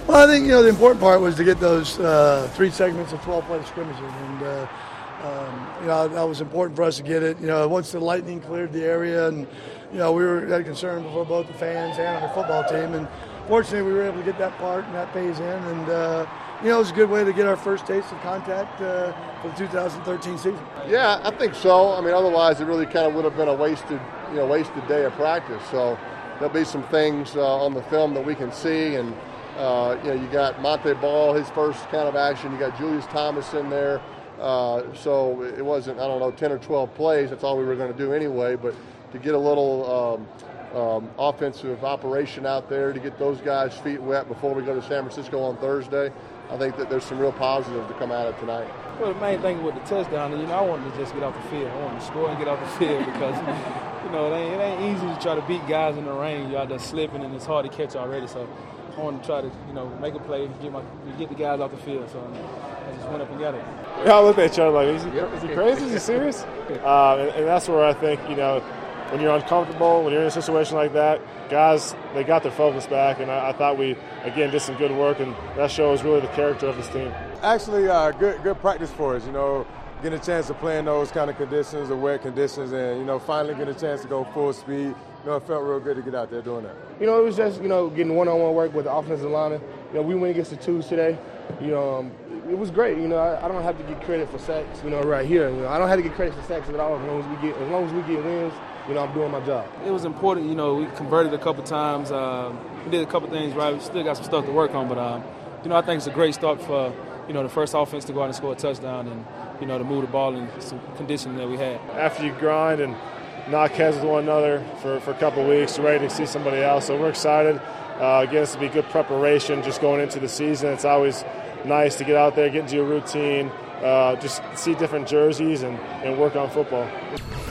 Well, I think, the important part was to get those 3 segments of 12-play scrimmages. And, that was important for us to get it. Once the lightning cleared the area, and, we had concern before both the fans and our football team. And fortunately, we were able to get that part and that phase in. And, it was a good way to get our first taste of contact for the 2013 season. Yeah, I think so. I mean, otherwise it really kind of would have been a wasted day of practice. So there'll be some things on the film that we can see. And, you got Monte Ball, his first kind of action. You got Julius Thomas in there. So it wasn't, 10 or 12 plays. That's all we were going to do anyway. But to get a little offensive operation out there, to get those guys' feet wet before we go to San Francisco on Thursday, I think that there's some real positives to come out of tonight. Well, the main thing with the touchdown, I wanted to just get off the field. I wanted to score and get off the field because, it ain't easy to try to beat guys in the rain. Y'all just slipping and it's hard to catch already. So I wanted to try to, make a play, get the guys off the field. So I just went up and got it. We all looked at each other like, is he crazy? Is he serious? And that's where I think, when you're uncomfortable, when you're in a situation like that, guys, they got their focus back, and I thought we, again, did some good work, and that shows really the character of this team. Actually, good practice for us, getting a chance to play in those kind of conditions, the wet conditions, and, finally getting a chance to go full speed. It felt real good to get out there doing that. It was just, getting one-on-one work with the offensive lineman. We went against the twos today. It was great. I don't have to get credit for sacks, right here. I don't have to get credit for sacks at all as long as we get wins. I'm doing my job. It was important, we converted a couple times. We did a couple things right. We still got some stuff to work on, but, I think it's a great start for, the first offense to go out and score a touchdown and, to move the ball in some conditioning that we had. After you grind and knock heads with one another for a couple of weeks, you're ready to see somebody else. So we're excited. Again, this will be good preparation just going into the season. It's always nice to get out there, get into your routine, just see different jerseys and work on football.